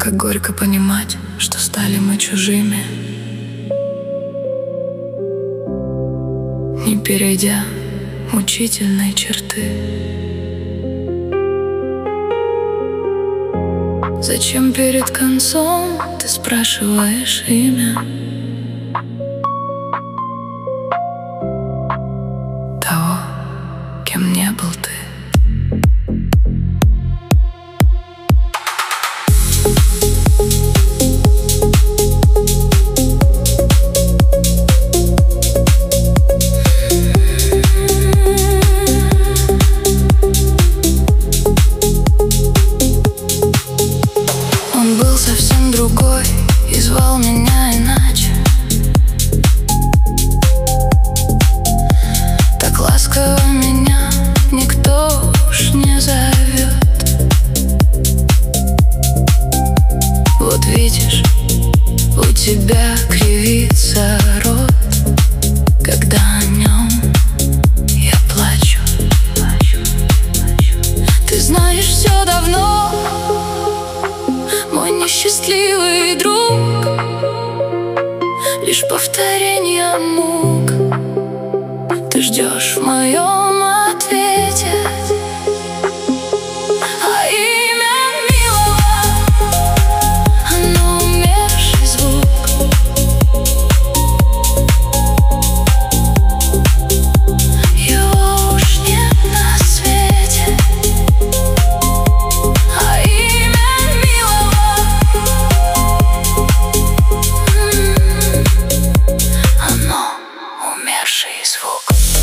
Как горько понимать, что стали мы чужими, не перейдя мучительной черты. Зачем перед концом ты спрашиваешь имя того, кем не был ты? Он был совсем другой и звал меня иначе. Так ласково меня никто уж не зовет. Вот видишь, у тебя кривится рот, когда о нем я плачу. Ты знаешь, все давно, мой несчастливый друг, лишь повторение мук. Ты ждешь в моем ответе, а имя милого, оно умерший звук. Его уж нет на свете, а имя милого, оно умерший звук.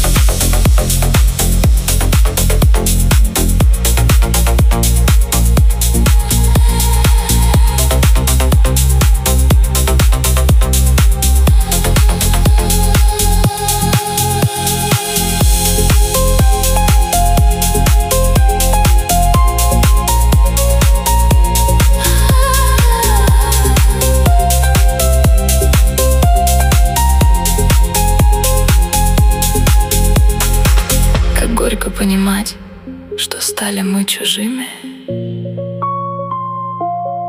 Горько понимать, что стали мы чужими,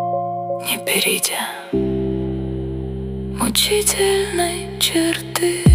не перейдя мучительной черты.